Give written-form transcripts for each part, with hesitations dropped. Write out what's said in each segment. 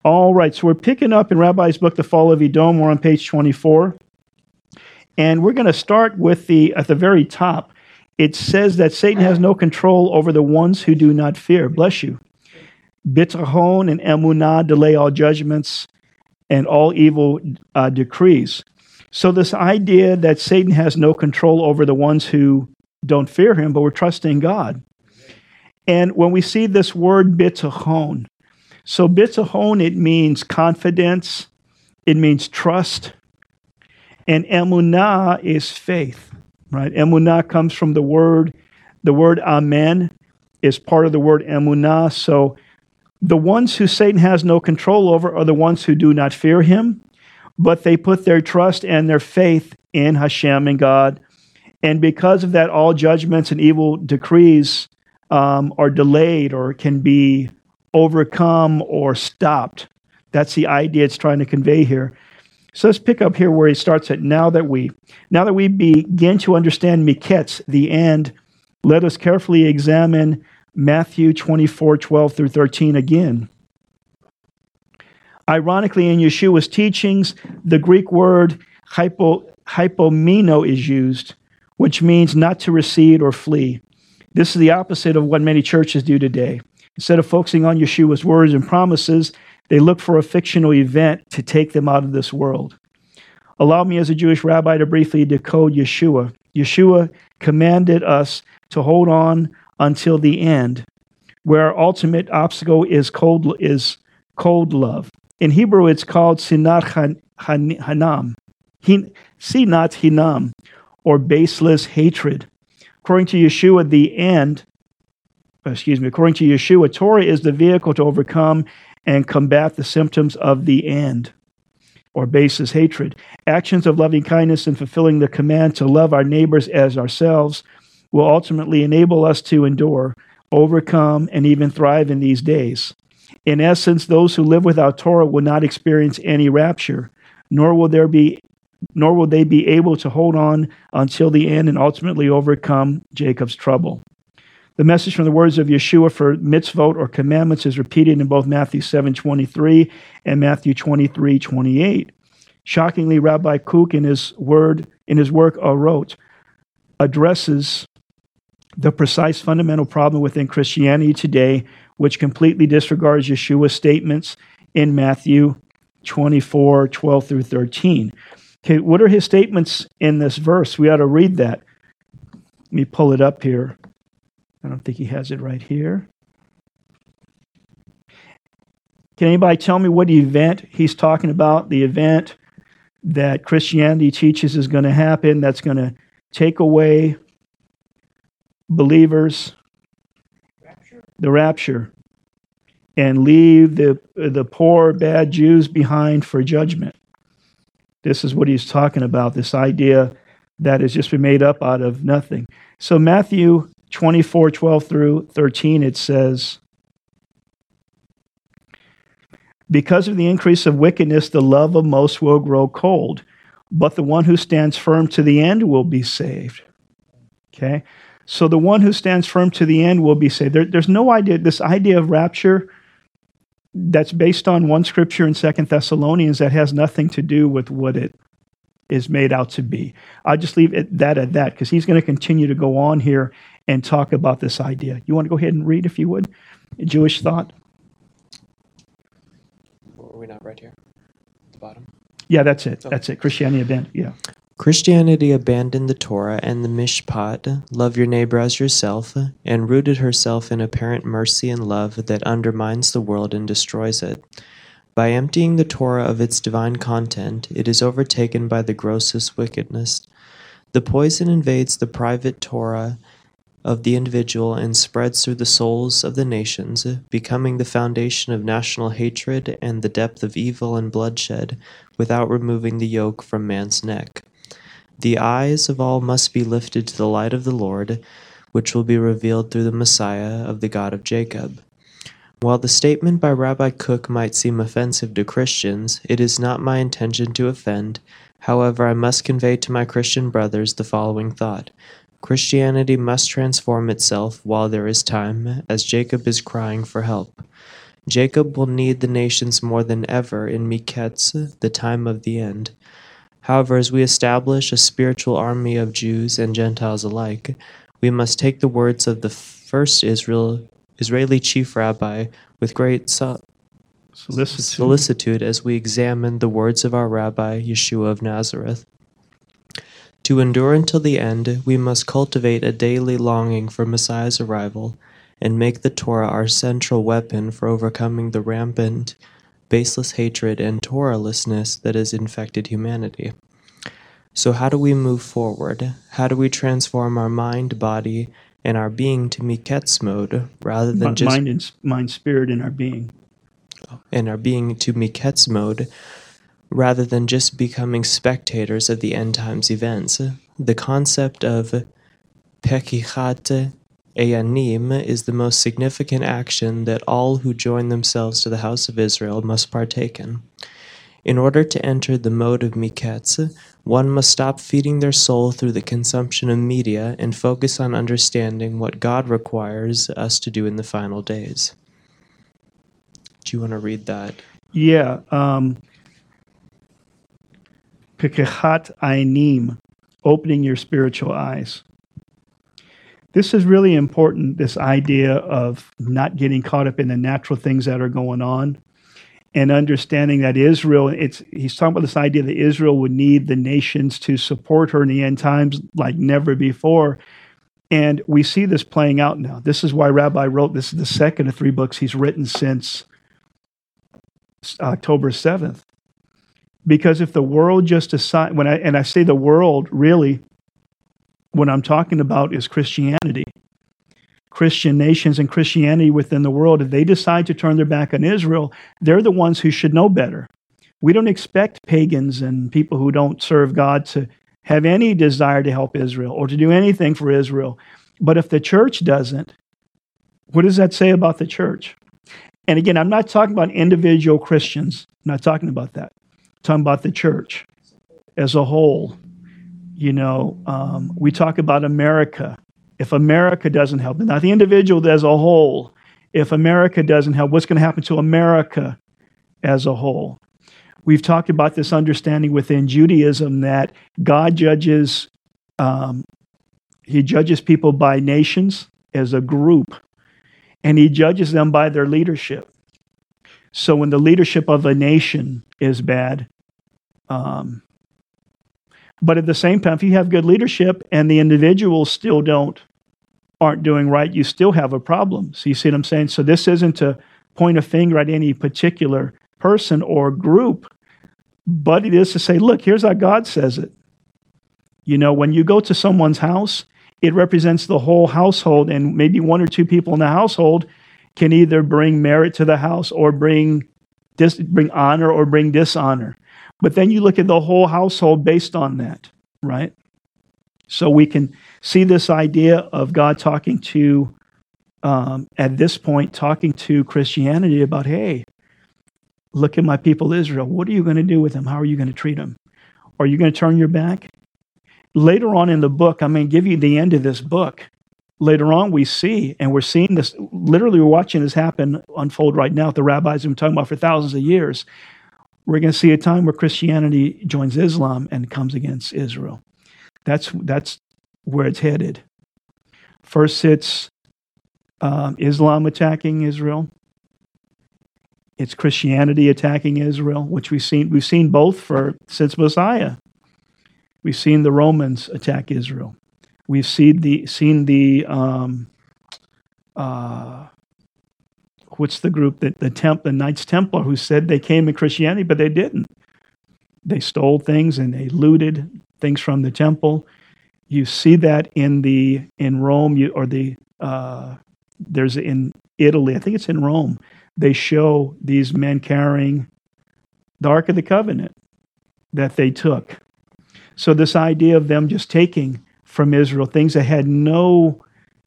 All right, so we're picking up in Rabbi's book, The Fall of Edom. We're on page 24. And we're going to start with at the very top. It says that Satan has no control over the ones who do not fear. Bless you. Bitachon and emunah delay all judgments and all evil decrees. So this idea that Satan has no control over the ones who don't fear him, but we're trusting God. And when we see this word bitachon, so bitachon, it means confidence, it means trust, and emunah is faith, right? Emunah comes from the word amen is part of the word emunah. So the ones who Satan has no control over are the ones who do not fear him, but they put their trust and their faith in Hashem and God. And because of that, all judgments and evil decrees are delayed or can be overcome or stopped. That's the idea it's trying to convey here. So let's pick up here where he starts at, now that we begin to understand miketz, the end, let us carefully examine Matthew 24:12 through 13 again. Ironically, in Yeshua's teachings, the Greek word hypomeno is used, which means not to recede or flee. This is the opposite of what many churches do today. Instead of focusing on Yeshua's words and promises, they look for a fictional event to take them out of this world. Allow me as a Jewish rabbi to briefly decode Yeshua. Yeshua commanded us to hold on until the end, where our ultimate obstacle is cold love. In Hebrew, it's called sinat hanam, sinat hinam, or baseless hatred. According to Yeshua, according to Yeshua, Torah is the vehicle to overcome and combat the symptoms of the end, or baseless hatred. Actions of loving kindness and fulfilling the command to love our neighbors as ourselves will ultimately enable us to endure, overcome, and even thrive in these days. In essence, those who live without Torah will not experience any rapture, nor will they be able to hold on until the end and ultimately overcome Jacob's trouble. The message from the words of Yeshua for mitzvot or commandments is repeated in both Matthew 7:23 and Matthew 23:28. Shockingly, Rabbi Kook in his work Orot addresses the precise fundamental problem within Christianity today, which completely disregards Yeshua's statements in Matthew 24:12 through 13. Okay, what are his statements in this verse? We ought to read that. Let me pull it up here. I don't think he has it right here. Can anybody tell me what event he's talking about? The event that Christianity teaches is going to happen, that's going to take away believers, the rapture, and leave the poor, bad Jews behind for judgment. This is what he's talking about, this idea that has just been made up out of nothing. So Matthew 24:12 through 13, it says, because of the increase of wickedness, the love of most will grow cold, but the one who stands firm to the end will be saved. Okay? So the one who stands firm to the end will be saved. There's no idea, this idea of rapture that's based on one scripture in 2 Thessalonians that has nothing to do with what it is made out to be. I'll just leave that at that because he's going to continue to go on here and talk about this idea. You want to go ahead and read, if you would? A Jewish thought? Were we not right here? At the bottom? Yeah, that's it. Okay. That's it. Christianity abandoned. Yeah. Christianity abandoned the Torah and the Mishpat, love your neighbor as yourself, and rooted herself in apparent mercy and love that undermines the world and destroys it. By emptying the Torah of its divine content, it is overtaken by the grossest wickedness. The poison invades the private Torah of the individual and spreads through the souls of the nations, becoming the foundation of national hatred and the depth of evil and bloodshed without removing the yoke from man's neck. The eyes of all must be lifted to the light of the Lord, which will be revealed through the Messiah of the God of Jacob. While the statement by Rabbi Kook might seem offensive to Christians, it is not my intention to offend. However, I must convey to my Christian brothers the following thought. Christianity must transform itself while there is time, as Jacob is crying for help. Jacob will need the nations more than ever in Miketz, the time of the end. However, as we establish a spiritual army of Jews and Gentiles alike, we must take the words of the first Israeli chief rabbi with great solicitude as we examine the words of our Rabbi Yeshua of Nazareth. To endure until the end, we must cultivate a daily longing for Messiah's arrival and make the Torah our central weapon for overcoming the rampant, baseless hatred and Torahlessness that has infected humanity. So how do we move forward? How do we transform our mind, body, and our being to Miketz mode rather than just mind, spirit, and our being, and our being to Miketz mode rather than just becoming spectators of the end times events? The concept of Pekichat Eyanim is the most significant action that all who join themselves to the house of Israel must partake in. In order to enter the mode of Miketz, one must stop feeding their soul through the consumption of media and focus on understanding what God requires us to do in the final days. Do you want to read that? Yeah. Pekichat Einim, opening your spiritual eyes. This is really important, this idea of not getting caught up in the natural things that are going on and understanding that Israel, he's talking about this idea that Israel would need the nations to support her in the end times like never before. And we see this playing out now. This is why Rabbi wrote, this is the second of 3 books he's written since October 7th. Because if the world just decide, I say the world, really, what I'm talking about is Christianity. Christian nations and Christianity within the world, if they decide to turn their back on Israel, they're the ones who should know better. We don't expect pagans and people who don't serve God to have any desire to help Israel or to do anything for Israel. But if the church doesn't, what does that say about the church? And again, I'm not talking about individual Christians. I'm not talking about that. I'm talking about the church as a whole. We talk about America. If America doesn't help, not the individual as a whole, if America doesn't help, what's going to happen to America as a whole? We've talked about this understanding within Judaism that God judges, he judges people by nations as a group, and he judges them by their leadership. So when the leadership of a nation is bad, but at the same time, if you have good leadership and the individuals still aren't doing right, you still have a problem. So you see what I'm saying? So this isn't to point a finger at any particular person or group, but it is to say, look, here's how God says it. When you go to someone's house, it represents the whole household, and maybe 1 or 2 people in the household can either bring merit to the house or bring honor or bring dishonor. But then you look at the whole household based on that, right? So we can see this idea of God talking to, at this point, talking to Christianity about, hey, look at my people Israel. What are you going to do with them? How are you going to treat them? Are you going to turn your back? Later on in the book, I'm going to give you the end of this book. Later on, we see, and we're seeing this, literally we're watching this unfold right now with the rabbis we've been talking about for thousands of years. We're going to see a time where Christianity joins Islam and comes against Israel. That's where it's headed. First, it's Islam attacking Israel. It's Christianity attacking Israel, which we've seen both since Messiah. We've seen the Romans attack Israel. We've seen the what's the group that the Knights Templar who said they came in Christianity, but they didn't. They stole things and they looted things from the temple. You see that in Rome, there's in Italy, I think it's in Rome. They show these men carrying the Ark of the Covenant that they took. So this idea of them just taking from Israel things that had no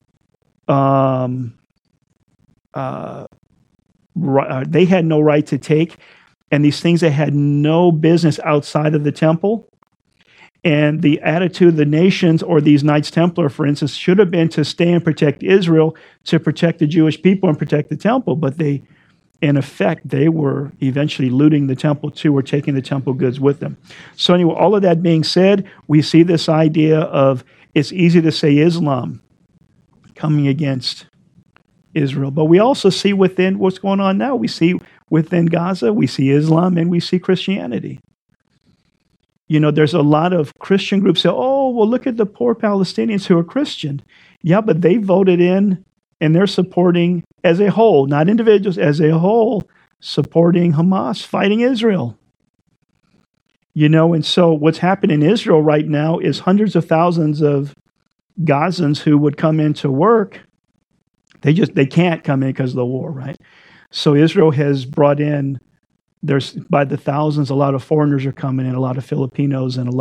they had no right to take, and these things that had no business outside of the temple. And the attitude of the nations, or these Knights Templar, for instance, should have been to stay and protect Israel, to protect the Jewish people and protect the temple. But they in effect, they were eventually looting the temple too, or taking the temple goods with them. So anyway, all of that being said, we see this idea of it's easy to say Islam coming against Israel, but we also see within what's going on now. We see within Gaza, we see Islam and we see Christianity. You know, there's a lot of Christian groups say, oh, well, look at the poor Palestinians who are Christian. Yeah, but they voted in and they're supporting as a whole, not individuals, as a whole, supporting Hamas, fighting Israel. You know, and so what's happening in Israel right now is hundreds of thousands of Gazans who would come into work. They can't come in because of the war, right? So Israel has brought in, there's by the thousands, a lot of foreigners are coming in, a lot of Filipinos and a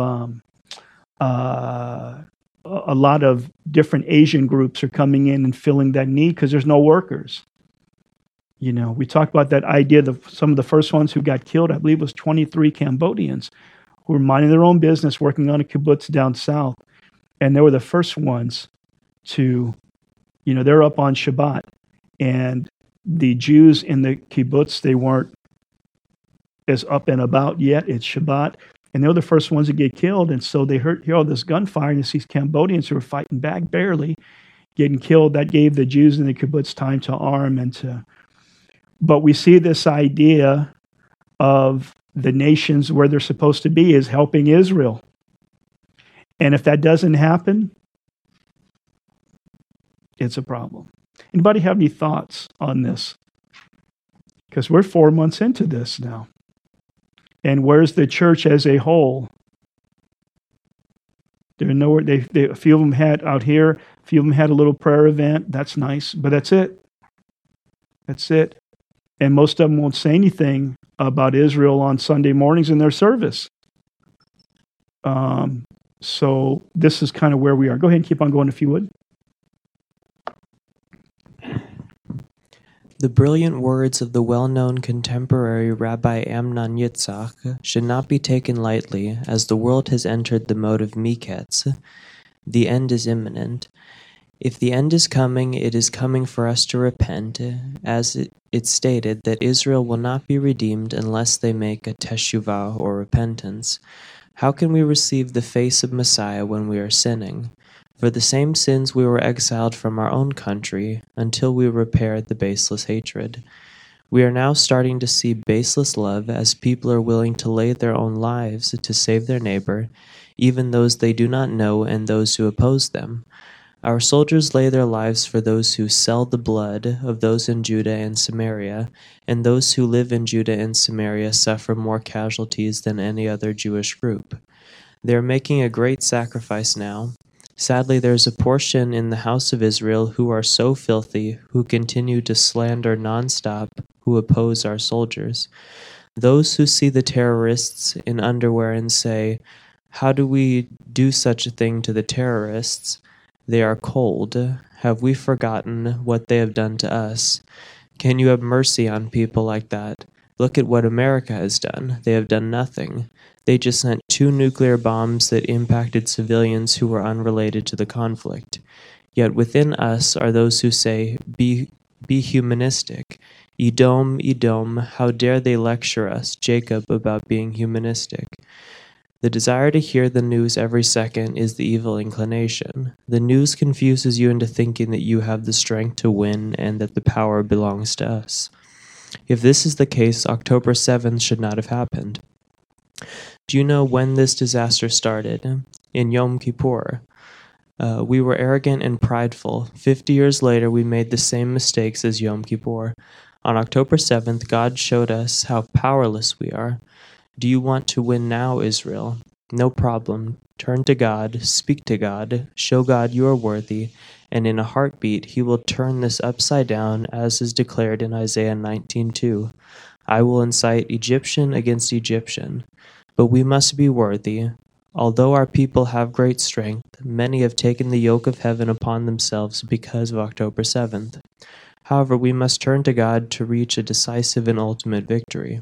lot of different Asian groups are coming in and filling that need because there's no workers. You know, we talked about that idea that some of the first ones who got killed, I believe, was 23 Cambodians who were minding their own business, working on a kibbutz down south. And they were the first ones to, you know, they're up on Shabbat. And the Jews in the kibbutz, they weren't as up and about yet. It's Shabbat. And they were the first ones to get killed. And so they hear all this gunfire, and it's these Cambodians who were fighting back, barely getting killed. That gave the Jews in the kibbutz time to arm and to... But we see this idea of the nations where they're supposed to be is helping Israel. And if that doesn't happen, it's a problem. Anybody have any thoughts on this? Because we're 4 months into this now. And where's the church as a whole? They're nowhere. They a few of them had out here. A few of them had a little prayer event. That's nice, but that's it. That's it. And most of them won't say anything about Israel on Sunday mornings in their service. So this is kind of where we are. Go ahead and keep on going if you would. The brilliant words of the well-known contemporary Rabbi Amnon Yitzhak should not be taken lightly, as the world has entered the mode of miketz. The end is imminent. If the end is coming, it is coming for us to repent, as it's stated that Israel will not be redeemed unless they make a teshuvah or repentance. How can we receive the face of Messiah when we are sinning? For the same sins we were exiled from our own country until we repaired the baseless hatred. We are now starting to see baseless love as people are willing to lay their own lives to save their neighbor, even those they do not know and those who oppose them. Our soldiers lay their lives for those who sell the blood of those in Judah and Samaria, and those who live in Judah and Samaria suffer more casualties than any other Jewish group. They are making a great sacrifice now. Sadly, there is a portion in the house of Israel who are so filthy, who continue to slander nonstop, who oppose our soldiers. Those who see the terrorists in underwear and say, "How do we do such a thing to the terrorists? They are cold. Have we forgotten what they have done to us? Can you have mercy on people like that? Look at what America has done. They have done nothing. They just sent 2 nuclear bombs that impacted civilians who were unrelated to the conflict. Yet within us are those who say, be humanistic. Edom, Edom, how dare they lecture us, Jacob, about being humanistic? The desire to hear the news every second is the evil inclination. The news confuses you into thinking that you have the strength to win and that the power belongs to us. If this is the case, October 7th should not have happened. Do you know when this disaster started? In Yom Kippur. We were arrogant and prideful. 50 years later, we made the same mistakes as Yom Kippur. On October 7th, God showed us how powerless we are. Do you want to win now, Israel? No problem. Turn to God, speak to God, show God you are worthy, and in a heartbeat he will turn this upside down, as is declared in Isaiah 19:2. I will incite Egyptian against Egyptian. But we must be worthy. Although our people have great strength, many have taken the yoke of heaven upon themselves because of October 7th. However, we must turn to God to reach a decisive and ultimate victory.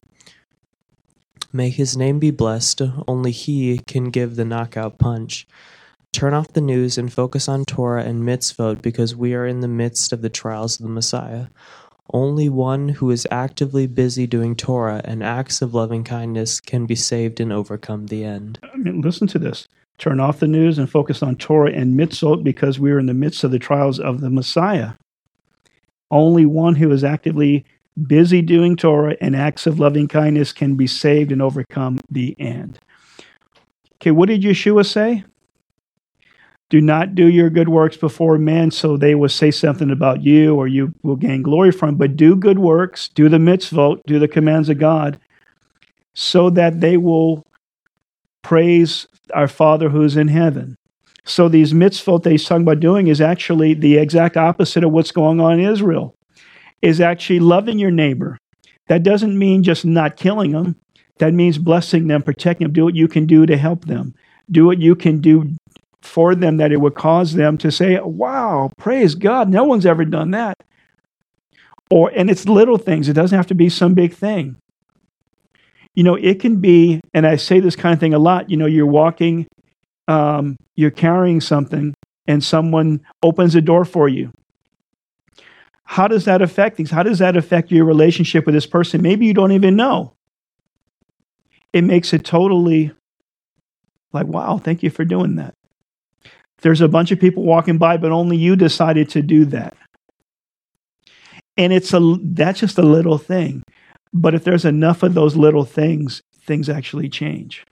May his name be blessed. Only he can give the knockout punch. Turn off the news and focus on Torah and mitzvot because we are in the midst of the trials of the Messiah. Only one who is actively busy doing Torah and acts of loving kindness can be saved and overcome the end. I mean, listen to this. Turn off the news and focus on Torah and mitzvot because we're in the midst of the trials of the Messiah. Only one who is actively busy doing Torah and acts of loving kindness can be saved and overcome the end. Okay, what did Yeshua say? Do not do your good works before men so they will say something about you or you will gain glory from, but do good works, do the mitzvot, do the commands of God, so that they will praise our Father who's in heaven. So these mitzvot that he's talking about doing is actually the exact opposite of what's going on in Israel, is actually loving your neighbor. That doesn't mean just not killing them. That means blessing them, protecting them. Do what you can do to help them. Do what you can do for them that it would cause them to say, wow, praise God, no one's ever done that. And it's little things. It doesn't have to be some big thing. You know, it can be, and I say this kind of thing a lot, you know, you're walking, you're carrying something, and someone opens a door for you. How does that affect things? How does that affect your relationship with this person? Maybe you don't even know. It makes it totally like, wow, thank you for doing that. There's a bunch of people walking by, but only you decided to do that. And that's just a little thing. But if there's enough of those little things, things actually change.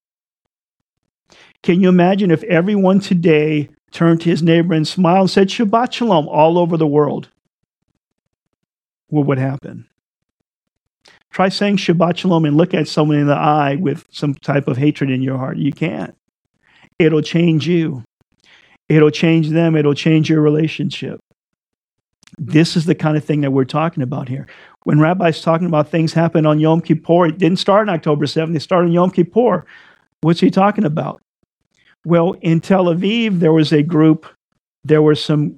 Can you imagine if everyone today turned to his neighbor and smiled and said Shabbat Shalom all over the world? What would happen? Try saying Shabbat Shalom and look at someone in the eye with some type of hatred in your heart. You can't. It'll change you. It'll change them. It'll change your relationship. This is the kind of thing that we're talking about here. When Rabbi's talking about things happen on Yom Kippur, it didn't start on October 7th. It started on Yom Kippur. What's he talking about? Well, in Tel Aviv, there was a group. There were some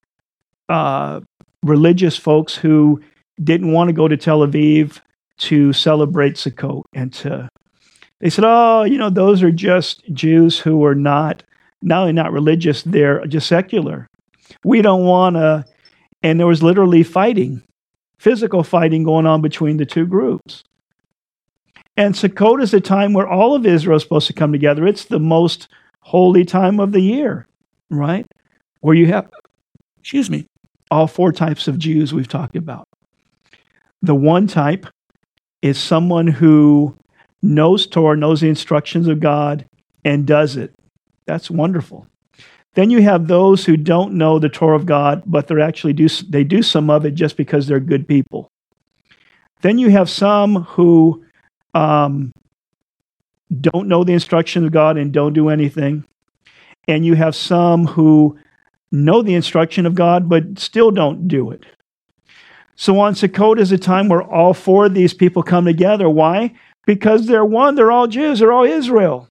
religious folks who didn't want to go to Tel Aviv to celebrate Sukkot. They said, oh, you know, those are just Jews who are not only not religious, they're just secular. We don't want to. And there was literally fighting, physical fighting going on between the two groups. And Sukkot is a time where all of Israel is supposed to come together. It's the most holy time of the year, right? Where you have, all four types of Jews we've talked about. The one type is someone who knows Torah, knows the instructions of God, and does it. That's wonderful. Then you have those who don't know the Torah of God, but they do some of it just because they're good people. Then you have some who don't know the instructions of God and don't do anything. And you have some who know the instruction of God, but still don't do it. So on Sukkot is a time where all four of these people come together. Why? Because they're one. They're all Jews. They're all Israel.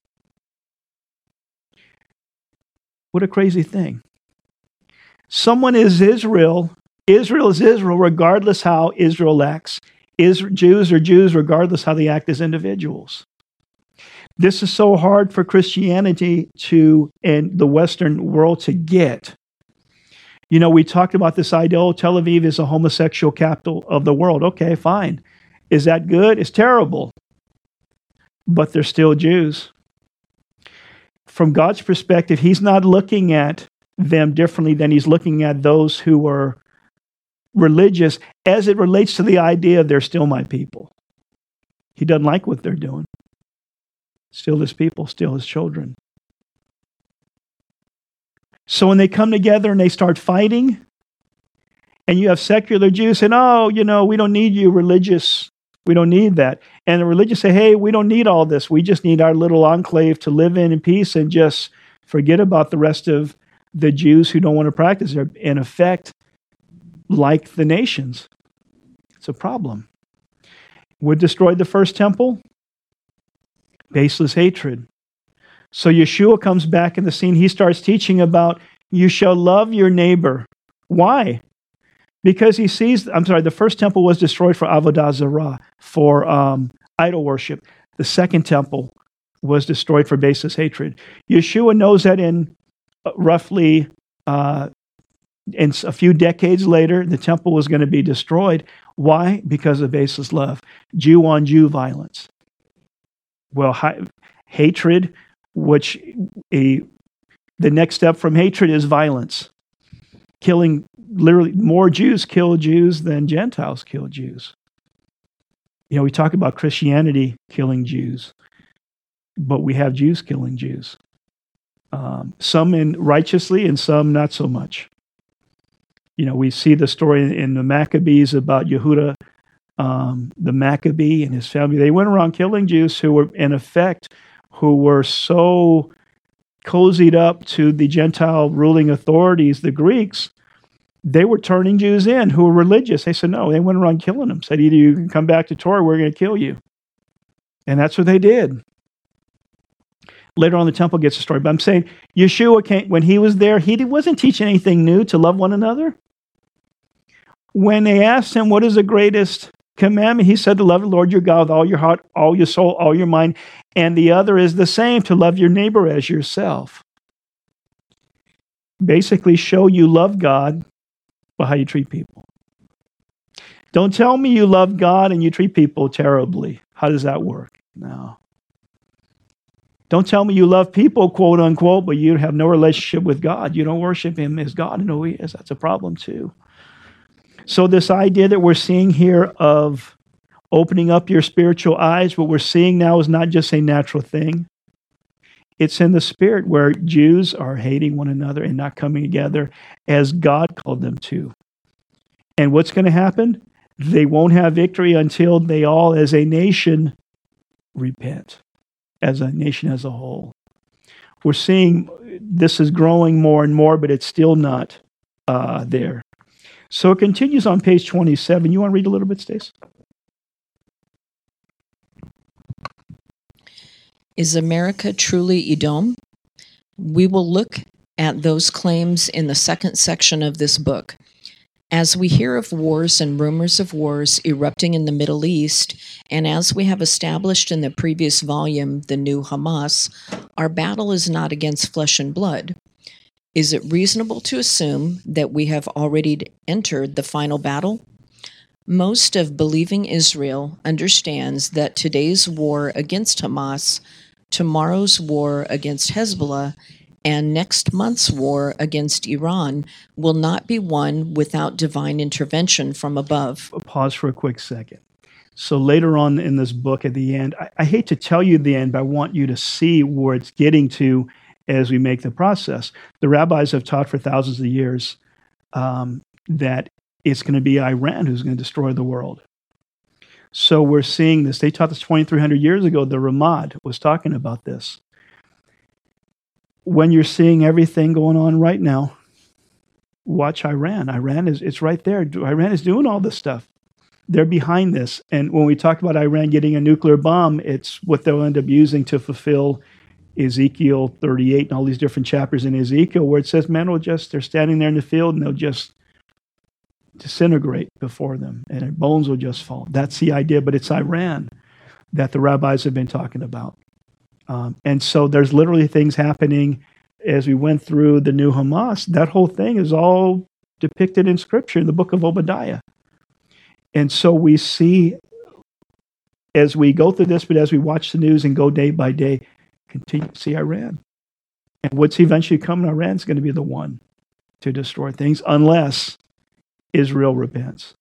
What a crazy thing. Someone is Israel. Israel is Israel regardless how Israel acts. Jews are Jews regardless how they act as individuals. This is so hard for Christianity and the Western world to get. You know, we talked about this idea, Tel Aviv is a homosexual capital of the world. Okay, fine. Is that good? It's terrible. But they're still Jews. From God's perspective, he's not looking at them differently than he's looking at those who are religious as it relates to the idea they're still my people. He doesn't like what they're doing. Still his people, still his children. So when they come together and they start fighting, and you have secular Jews saying, oh, you know, we don't need you religious. We don't need that. And the religious say, hey, we don't need all this. We just need our little enclave to live in peace and just forget about the rest of the Jews who don't want to practice. They're, in effect, like the nations. It's a problem. What destroyed the first temple? Baseless hatred. So Yeshua comes back in the scene. He starts teaching about you shall love your neighbor. Why? Because he sees, the first temple was destroyed for Avodah Zarah, for idol worship. The second temple was destroyed for baseless hatred. Yeshua knows that in roughly And a few decades later, the temple was going to be destroyed. Why? Because of baseless love. Jew on Jew violence. Well, hatred, which the next step from hatred is violence. Killing, literally, more Jews kill Jews than Gentiles kill Jews. You know, we talk about Christianity killing Jews, but we have Jews killing Jews. Some righteously and some not so much. You know, we see the story in the Maccabees about Yehuda, the Maccabee and his family. They went around killing Jews who were, in effect, who were so cozied up to the Gentile ruling authorities, the Greeks. They were turning Jews in who were religious. They said, no, they went around killing them. Said, either you can come back to Torah, we're going to kill you. And that's what they did. Later on, the temple gets destroyed. But I'm saying, Yeshua came, when he was there, he wasn't teaching anything new to love one another. When they asked him, what is the greatest commandment? He said to love the Lord your God with all your heart, all your soul, all your mind. And the other is the same, to love your neighbor as yourself. Basically, show you love God by how you treat people. Don't tell me you love God and you treat people terribly. How does that work? No. Don't tell me you love people, quote unquote, but you have no relationship with God. You don't worship him as God and who he is. That's a problem too. So this idea that we're seeing here of opening up your spiritual eyes, what we're seeing now is not just a natural thing. It's in the spirit where Jews are hating one another and not coming together as God called them to. And what's going to happen? They won't have victory until they all, as a nation, repent. As a nation as a whole. We're seeing this is growing more and more, but it's still not there. So it continues on page 27. You want to read a little bit, Stace? Is America truly Edom? We will look at those claims in the second section of this book. As we hear of wars and rumors of wars erupting in the Middle East, and as we have established in the previous volume, The New Hamas, our battle is not against flesh and blood. Is it reasonable to assume that we have already entered the final battle? Most of believing Israel understands that today's war against Hamas, tomorrow's war against Hezbollah, and next month's war against Iran will not be won without divine intervention from above. Pause for a quick second. So later on in this book at the end, I hate to tell you the end, but I want you to see where it's getting to as we make the process. The rabbis have taught for thousands of years that it's going to be Iran who's going to destroy the world. So we're seeing this. They taught this 2,300 years ago. The Ramad was talking about this. When you're seeing everything going on right now, watch Iran. It's right there. Iran is doing all this stuff. They're behind this. And when we talk about Iran getting a nuclear bomb, it's what they'll end up using to fulfill Ezekiel 38 and all these different chapters in Ezekiel where it says men will just, they're standing there in the field and they'll just disintegrate before them and their bones will just fall. That's the idea, but it's Iran that the rabbis have been talking about. And so there's literally things happening as we went through the new Hamas. That whole thing is all depicted in Scripture in the book of Obadiah. And so we see, as we go through this, but as we watch the news and go day by day, continue to see Iran. And what's eventually coming, Iran's going to be the one to destroy things unless Israel repents.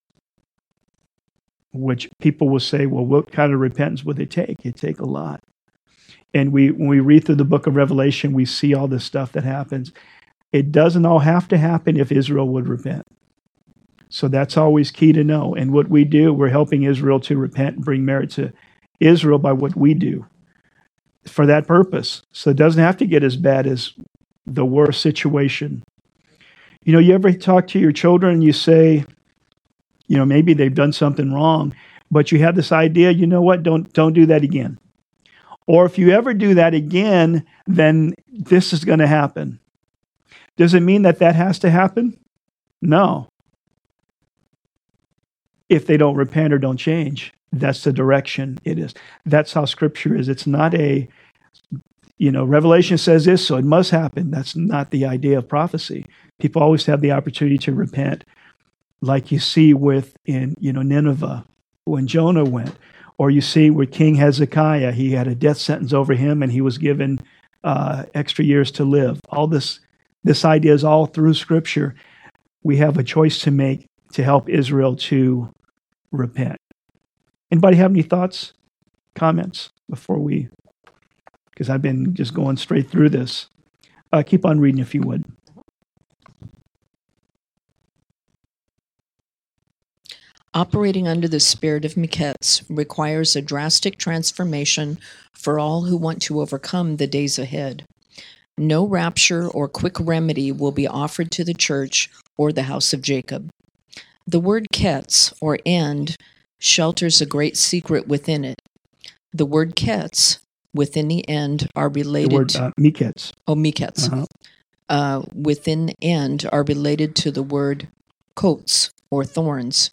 Which people will say, well, what kind of repentance would it take? It'd take a lot. And when we read through the book of Revelation, we see all this stuff that happens. It doesn't all have to happen if Israel would repent. So that's always key to know. And what we do, we're helping Israel to repent and bring merit to Israel by what we do for that purpose. So it doesn't have to get as bad as the worst situation. You know, you ever talk to your children and you say, you know, maybe they've done something wrong, but you have this idea, you know what, don't do that again. Or if you ever do that again, then this is going to happen. Does it mean that has to happen? No. If they don't repent or don't change, that's the direction it is. That's how Scripture is. It's not Revelation says this, so it must happen. That's not the idea of prophecy. People always have the opportunity to repent, like you see in Nineveh when Jonah went, or you see with King Hezekiah, he had a death sentence over him, and he was given extra years to live. All this idea is all through Scripture. We have a choice to make to help Israel to repent. Anybody have any thoughts, comments before we? Because I've been just going straight through this. Keep on reading if you would. Operating under the spirit of Miketz requires a drastic transformation for all who want to overcome the days ahead. No rapture or quick remedy will be offered to the church or the house of Jacob. The word ketz, or end, shelters a great secret within it. The word ketz, within the end, are related... The word miketz. Oh, miketz. Within the end are related to the word coats, or thorns.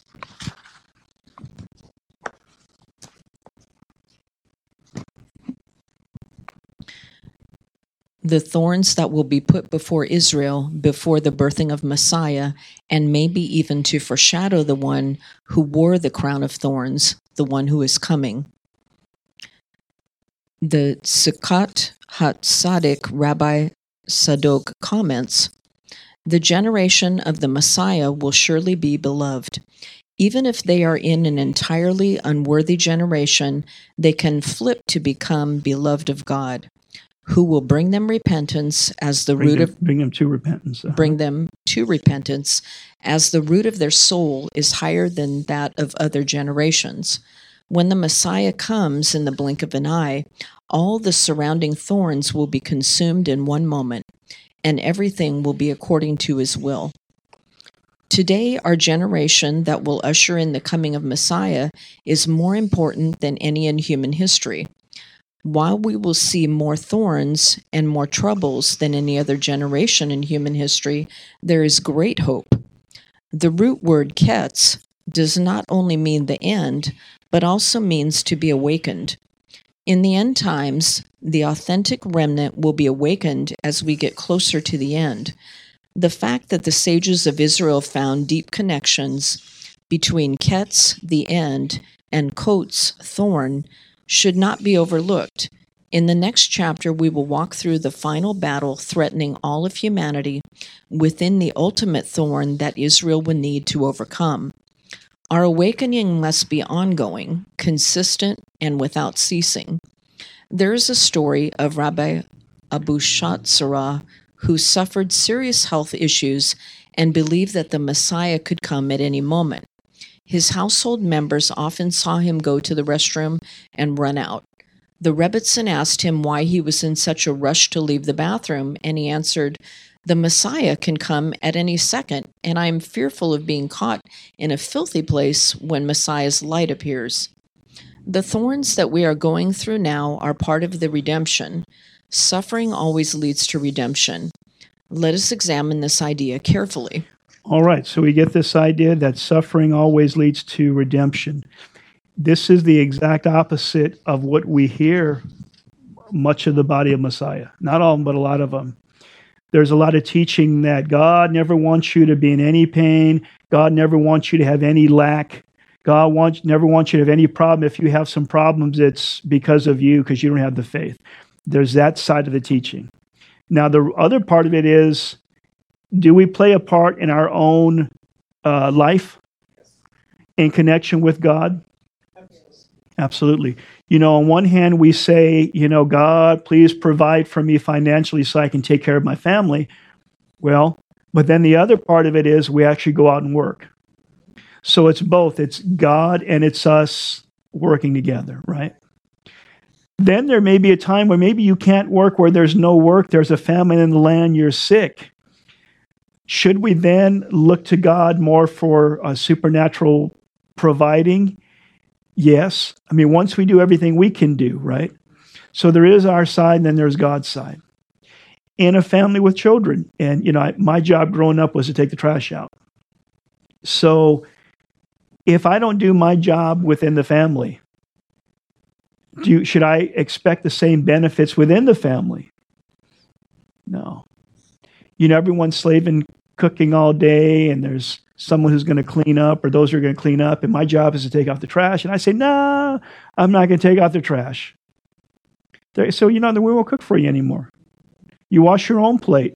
The thorns that will be put before Israel before the birthing of Messiah, and maybe even to foreshadow the one who wore the crown of thorns, the one who is coming. The Sukkot HaTzadik Rabbi Sadok comments, "The generation of the Messiah will surely be beloved. Even if they are in an entirely unworthy generation, they can flip to become beloved of God, who will bring them repentance as the root of bring them to repentance. Bring them to repentance, as the root of their soul is higher than that of other generations. When the Messiah comes in the blink of an eye, all the surrounding thorns will be consumed in one moment, and everything will be according to his will. Today, our generation that will usher in the coming of Messiah is more important than any in human history. While we will see more thorns and more troubles than any other generation in human history, there is great hope. The root word ketz does not only mean the end, but also means to be awakened. In the end times, the authentic remnant will be awakened as we get closer to the end. The fact that the sages of Israel found deep connections between ketz, the end, and coats, thorn, should not be overlooked. In the next chapter, we will walk through the final battle threatening all of humanity within the ultimate thorn that Israel will need to overcome. Our awakening must be ongoing, consistent, and without ceasing. There is a story of Rabbi Abu Shatzara, who suffered serious health issues and believed that the Messiah could come at any moment. His household members often saw him go to the restroom and run out. The Rebbitzin asked him why he was in such a rush to leave the bathroom, and he answered, "The Messiah can come at any second, and I am fearful of being caught in a filthy place when Messiah's light appears." The thorns that we are going through now are part of the redemption. Suffering always leads to redemption. Let us examine this idea carefully. All right, so we get this idea that suffering always leads to redemption. This is the exact opposite of what we hear much of the body of Messiah. Not all of them, but a lot of them. There's a lot of teaching that God never wants you to be in any pain. God never wants you to have any lack. God never wants you to have any problem. If you have some problems, it's because of you, because you don't have the faith. There's that side of the teaching. Now, the other part of it is, do we play a part in our own life in connection with God? Absolutely. On one hand, we say, God, please provide for me financially so I can take care of my family. Well, but then the other part of it is we actually go out and work. So it's both. It's God and it's us working together, right? Then there may be a time where maybe you can't work, where there's no work, there's a famine in the land, you're sick. Should we then look to God more for a supernatural providing? Yes. I mean, once we do everything we can do, right? So there is our side, and then there's God's side. In a family with children, and my job growing up was to take the trash out. So if I don't do my job within the family, Should I expect the same benefits within the family? No. Everyone's slaving, cooking all day, and there's someone who's going to clean up, or those who are going to clean up, and my job is to take out the trash. And I say, nah, I'm not going to take out the trash. So, we won't cook for you anymore. You wash your own plate.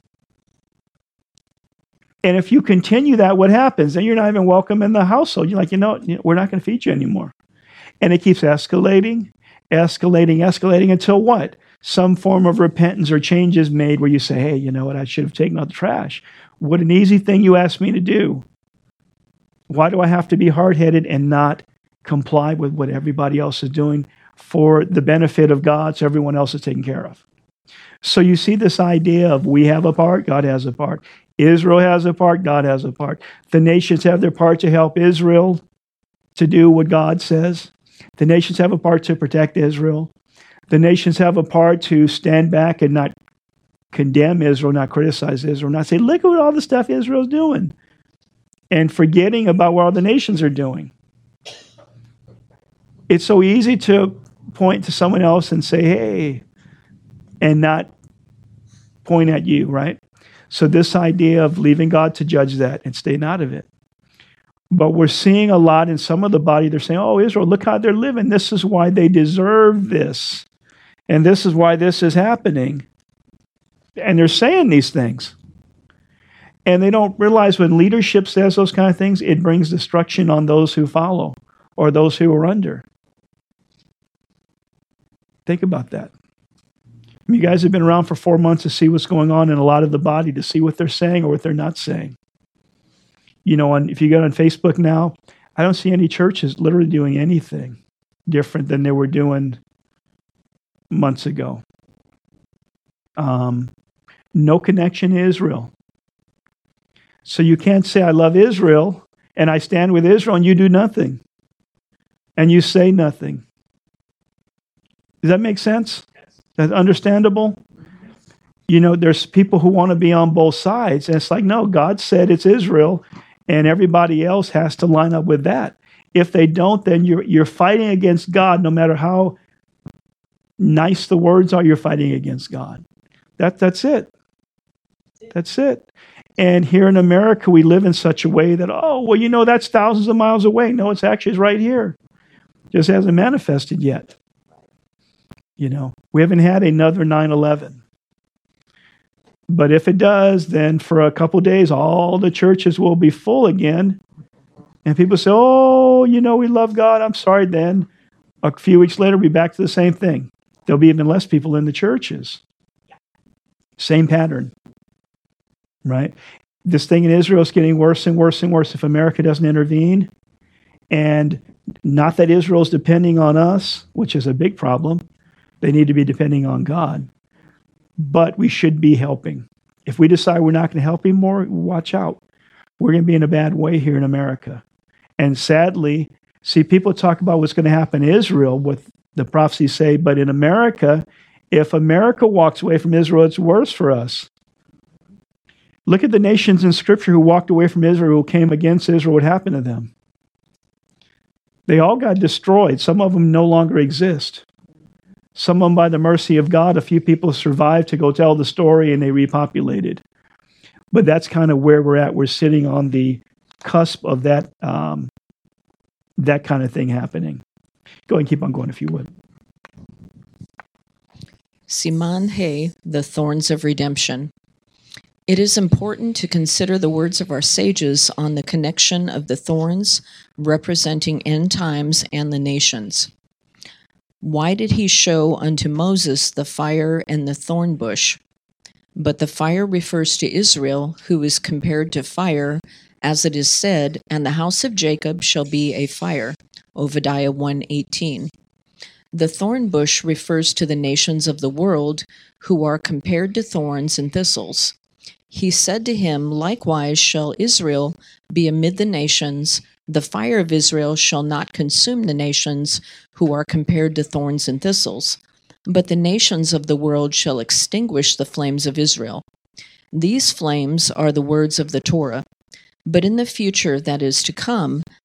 And if you continue that, what happens? Then you're not even welcome in the household. You're like, we're not going to feed you anymore. And it keeps escalating until what? Some form of repentance or change is made where you say, hey, you know what? I should have taken out the trash. What an easy thing you asked me to do. Why do I have to be hard-headed and not comply with what everybody else is doing for the benefit of God so everyone else is taken care of? So you see this idea of we have a part, God has a part. Israel has a part, God has a part. The nations have their part to help Israel to do what God says. The nations have a part to protect Israel. The nations have a part to stand back and not condemn Israel, not criticize Israel, not say, look at all the stuff Israel's doing, and forgetting about what all the nations are doing. It's so easy to point to someone else and say, hey, and not point at you, right? So this idea of leaving God to judge that and staying out of it. But we're seeing a lot in some of the body, they're saying, oh, Israel, look how they're living. This is why they deserve this. And this is why this is happening. And they're saying these things. And they don't realize when leadership says those kind of things, it brings destruction on those who follow or those who are under. Think about that. You guys have been around for 4 months to see what's going on in a lot of the body, to see what they're saying or what they're not saying. If you go on Facebook now, I don't see any churches literally doing anything different than they were doing months ago. No connection to Israel. So you can't say, I love Israel, and I stand with Israel, and you do nothing. And you say nothing. Does that make sense? That's understandable? There's people who want to be on both sides, and it's like, no, God said it's Israel, and everybody else has to line up with that. If they don't, then you're fighting against God. No matter how nice the words are, you're fighting against God. That's it. That's it. And here in America, we live in such a way that, that's thousands of miles away. No, it's actually right here. Just hasn't manifested yet. We haven't had another 9/11. But if it does, then for a couple of days, all the churches will be full again. And people say, oh, we love God. I'm sorry. Then a few weeks later, we'll be back to the same thing. There'll be even less people in the churches. Same pattern, right? This thing in Israel is getting worse and worse and worse if America doesn't intervene. And not that Israel is depending on us, which is a big problem. They need to be depending on God. But we should be helping. If we decide we're not going to help anymore, watch out. We're going to be in a bad way here in America. And sadly, people talk about what's going to happen in Israel, what the prophecies say, but in America, if America walks away from Israel, it's worse for us. Look at the nations in Scripture who walked away from Israel, who came against Israel. What happened to them? They all got destroyed. Some of them no longer exist. Some of them, by the mercy of God, a few people survived to go tell the story, and they repopulated. But that's kind of where we're at. We're sitting on the cusp of that that kind of thing happening. Go ahead and keep on going if you would. Siman He, the Thorns of Redemption. It is important to consider the words of our sages on the connection of the thorns representing end times and the nations. Why did he show unto Moses the fire and the thorn bush? But the fire refers to Israel, who is compared to fire, as it is said, and the house of Jacob shall be a fire. Obadiah 1:18. The thorn bush refers to the nations of the world, who are compared to thorns and thistles. He said to him, likewise shall Israel be amid the nations. The fire of Israel shall not consume the nations, who are compared to thorns and thistles. But the nations of the world shall extinguish the flames of Israel. These flames are the words of the Torah. But in the future that is to come,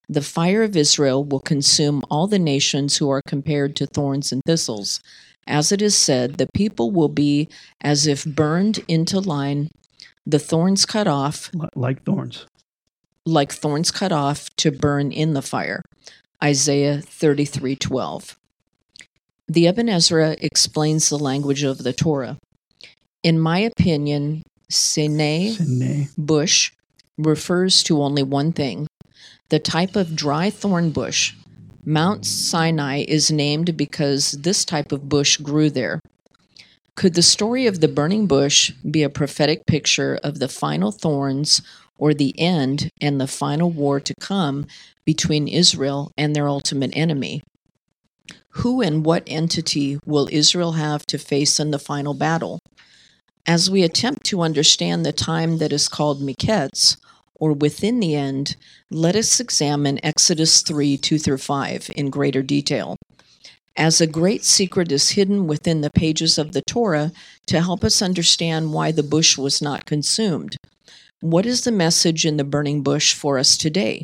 The fire of Israel will consume all the nations who are compared to thorns and thistles. As it is said, the people will be as if burned into line, the thorns cut off, Like thorns. like thorns cut off to burn in the fire. Isaiah 33:12. The Ibn Ezra explains the language of the Torah. In my opinion, Sinai Sinai. bush refers to only one thing, the type of dry thorn bush. Mount Sinai is named because this type of bush grew there. Could the story of the burning bush be a prophetic picture of the final thorns or the end and the final war to come between Israel and their ultimate enemy? Who and what entity will Israel have to face in the final battle? As we attempt to understand the time that is called Miketz, or within the end, let us examine Exodus 3:2-5 in greater detail. As a great secret is hidden within the pages of the Torah to help us understand why the bush was not consumed. What is the message in the burning bush for us today?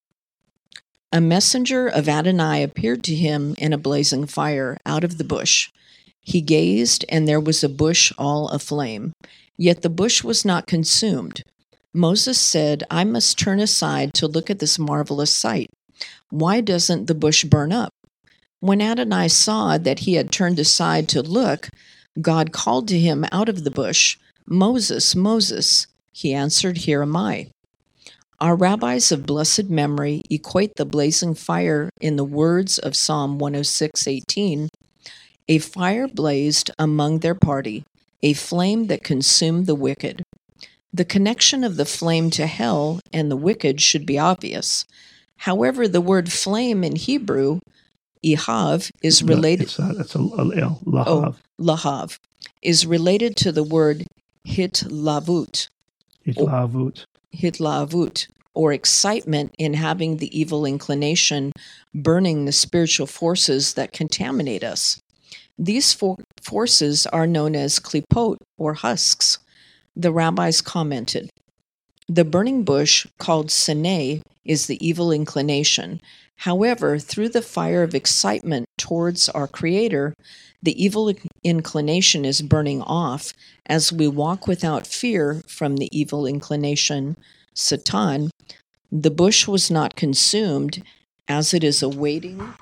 A messenger of Adonai appeared to him in a blazing fire out of the bush. He gazed, and there was a bush all aflame. Yet the bush was not consumed. Moses said, I must turn aside to look at this marvelous sight. Why doesn't the bush burn up? When Adonai saw that he had turned aside to look, God called to him out of the bush, Moses, Moses. He answered, Here am I. Our rabbis of blessed memory equate the blazing fire in the words of Psalm 106:18. A fire blazed among their party, a flame that consumed the wicked. The connection of the flame to hell and the wicked should be obvious. However, the word flame in Hebrew, Ihav, is related. That's a lahav. Oh, lahav, is related to the word hitlavut, hitlavut, or excitement in having the evil inclination burning the spiritual forces that contaminate us. These forces are known as klipot, or husks. The rabbis commented, the burning bush, called Sinai, is the evil inclination. However, through the fire of excitement towards our Creator, the evil inclination is burning off as we walk without fear from the evil inclination, Satan. The bush was not consumed as it is awaiting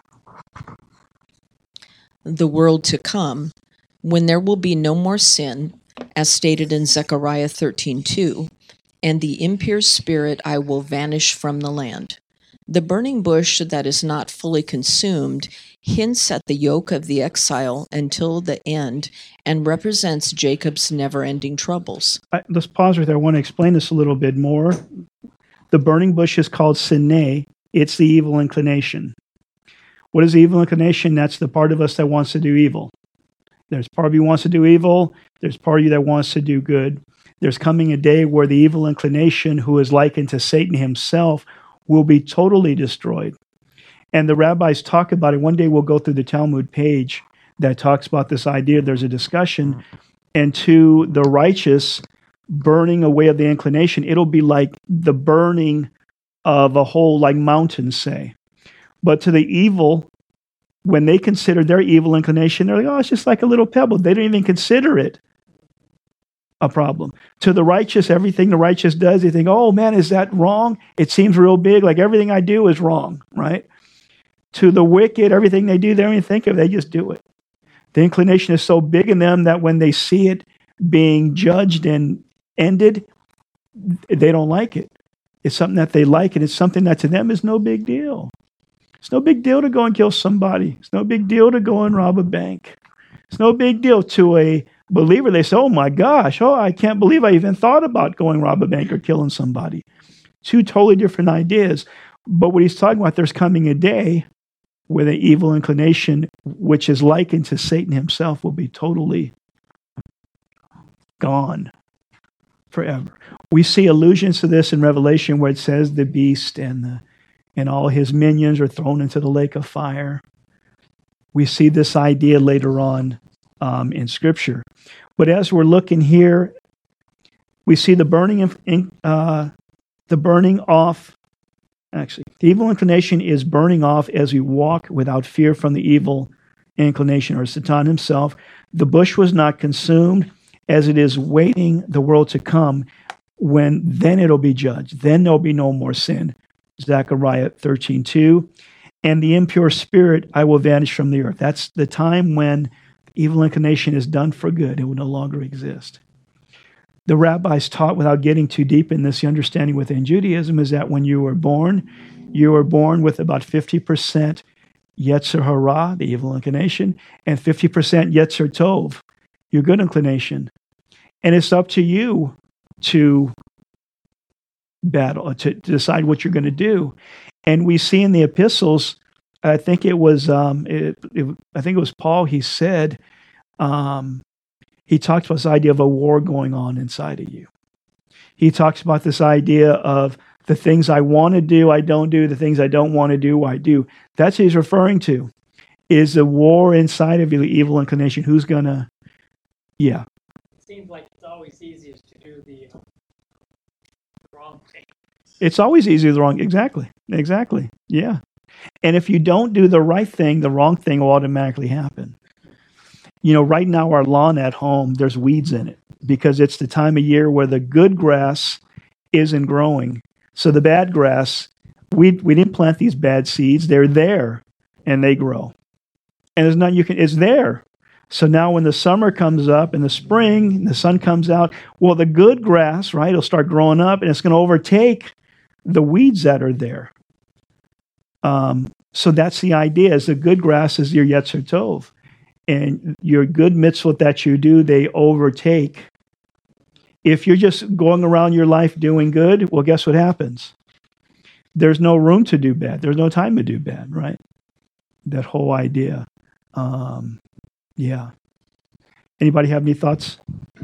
the world to come, when there will be no more sin, as stated in Zechariah 13:2, and the impure spirit I will vanish from the land. The burning bush that is not fully consumed hints at the yoke of the exile until the end and represents Jacob's never-ending troubles. Let's pause right there. I want to explain this a little bit more. The burning bush is called Sinai. It's the evil inclination. What is the evil inclination? That's the part of us that wants to do evil. There's part of you wants to do evil. There's part of you that wants to do good. There's coming a day where the evil inclination, who is likened to Satan himself, will be totally destroyed. And the rabbis talk about it. One day we'll go through the Talmud page that talks about this idea. There's a discussion. And to the righteous, burning away of the inclination, it'll be like the burning of a whole like mountain, say. But to the evil, when they consider their evil inclination, they're like, oh, it's just like a little pebble. They don't even consider it a problem. To the righteous, everything the righteous does, they think, oh man, is that wrong? It seems real big, like everything I do is wrong, right? To the wicked, everything they do, they don't even think of it, they just do it. The inclination is so big in them that when they see it being judged and ended, they don't like it. It's something that they like, and it's something that to them is no big deal. It's no big deal to go and kill somebody. It's no big deal to go and rob a bank. It's no big deal to a believer. They say, oh my gosh, oh, I can't believe I even thought about going rob a bank or killing somebody. Two totally different ideas. But what he's talking about, there's coming a day where the evil inclination, which is likened to Satan himself, will be totally gone forever. We see allusions to this in Revelation where it says the beast and all his minions are thrown into the lake of fire. We see this idea later on in Scripture. But as we're looking here, we see the burning off. Actually, The evil inclination is burning off as we walk without fear from the evil inclination, or Satan himself. The bush was not consumed, as it is waiting the world to come, when then it'll be judged. Then there'll be no more sin. Zechariah 13:2. And the impure spirit I will vanish from the earth. That's the time when evil inclination is done for good. It will no longer exist. The rabbis taught, without getting too deep in this, the understanding within Judaism is that when you were born with about 50% Yetzer Hara, the evil inclination, and 50% Yetzer Tov, your good inclination. And it's up to you to battle, to decide what you're going to do. And we see in the epistles, I think it was Paul. He said, he talks about this idea of a war going on inside of you. He talks about this idea of the things I want to do, I don't do. The things I don't want to do, I do. That's what he's referring to, is the war inside of you, the evil inclination. Who's going to, yeah. It seems like it's always easiest to do the wrong thing. It's always easier the wrong, exactly, yeah. And if you don't do the right thing, the wrong thing will automatically happen. You know, right now our lawn at home, there's weeds in it because it's the time of year where the good grass isn't growing. So the bad grass, we didn't plant these bad seeds. They're there and they grow. And there's nothing it's there. So now when the summer comes up and the spring, and the sun comes out, well, the good grass, right, it'll start growing up and it's going to overtake the weeds that are there. So that's the idea, is the good grass is your Yetzer Tov. And your good mitzvot that you do, they overtake. If you're just going around your life doing good, well, guess what happens? There's no room to do bad. There's no time to do bad, right? That whole idea. Yeah. Anybody have any thoughts?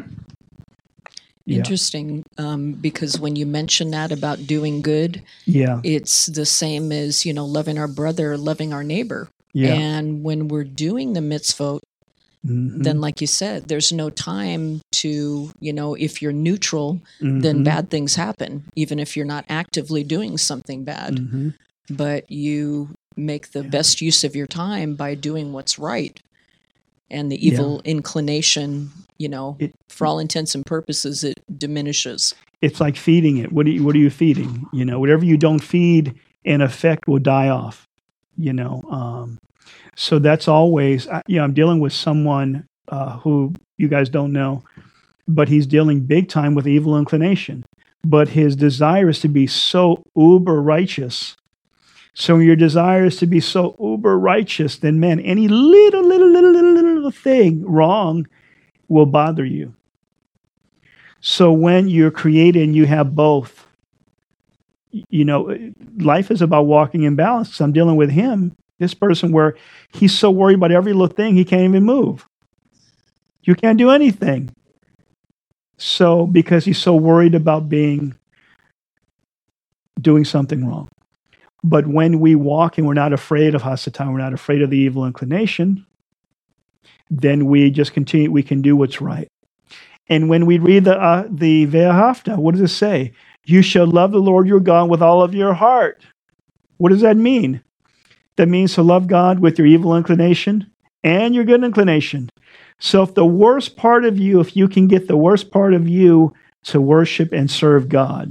Yeah. Interesting, because when you mention that about doing good, Yeah. it's the same as, loving our brother, loving our neighbor. Yeah. And when we're doing the mitzvot, Mhm. then like you said, there's no time to, if you're neutral, Mhm. then bad things happen, even if you're not actively doing something bad. Mhm. But you make the best use of your time by doing what's right. And the evil inclination, for all intents and purposes, it diminishes. It's like feeding it. What are you feeding? Whatever you don't feed, in effect, will die off. So that's always, I'm dealing with someone who you guys don't know, but he's dealing big time with evil inclination. But his desire is to be so uber righteous. So when your desire is to be so uber righteous, then man, any little thing wrong will bother you. So when you're created and you have both, life is about walking in balance. So I'm dealing with him, this person, where he's so worried about every little thing, he can't even move. You can't do anything. So because he's so worried about doing something wrong. But when we walk and we're not afraid of Hasatan, we're not afraid of the evil inclination, then we just continue, we can do what's right. And when we read the Ve'ahavta, what does it say? You shall love the Lord your God with all of your heart. What does that mean? That means to love God with your evil inclination and your good inclination. So if the worst part of you, if you can get the worst part of you to worship and serve God,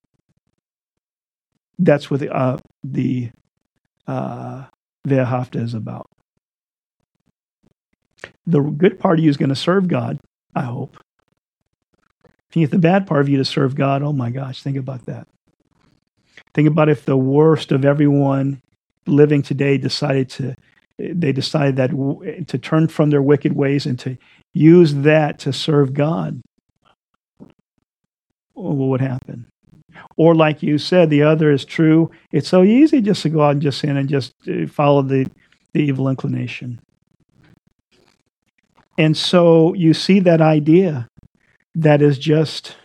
that's what the Ve'ahavta is about. The good part of you is going to serve God, I hope. If you get the bad part of you to serve God, oh my gosh, think about that. Think about if the worst of everyone living today decided to turn from their wicked ways and to use that to serve God. What would happen? Or like you said, the other is true. It's so easy just to go out and just sin and just follow the evil inclination. And so you see that idea that is just,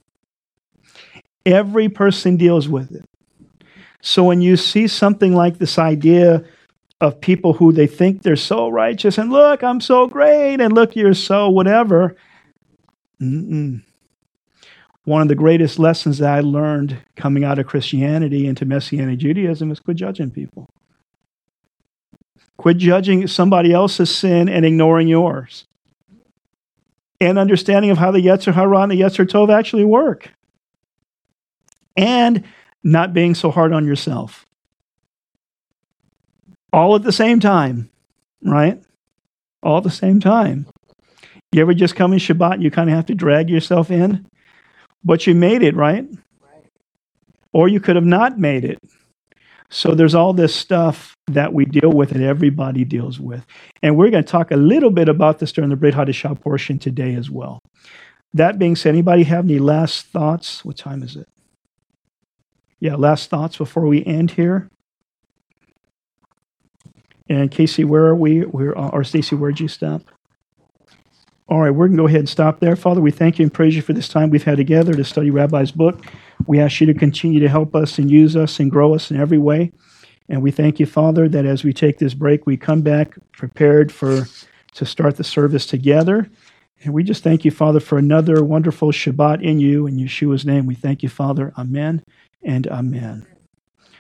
every person deals with it. So when you see something like this idea of people who they think they're so righteous and look, I'm so great, and look, you're so whatever. One of the greatest lessons that I learned coming out of Christianity into Messianic Judaism is quit judging people. Quit judging somebody else's sin and ignoring yours. And understanding of how the Yetzer Hara and the Yetzer Tov actually work. And not being so hard on yourself. All at the same time, right? All at the same time. You ever just come in Shabbat, you kind of have to drag yourself in? But you made it, right? Or you could have not made it. So there's all this stuff that we deal with and everybody deals with. And we're going to talk a little bit about this during the Brit Hadashah portion today as well. That being said, anybody have any last thoughts? What time is it? Yeah, last thoughts before we end here. And Casey, where are we? Or Stacy, where'd you stop? All right, we're going to go ahead and stop there. Father, we thank you and praise you for this time we've had together to study Rabbi's book. We ask you to continue to help us and use us and grow us in every way. And we thank you, Father, that as we take this break, we come back prepared to start the service together. And we just thank you, Father, for another wonderful Shabbat in you. In Yeshua's name, we thank you, Father. Amen and amen.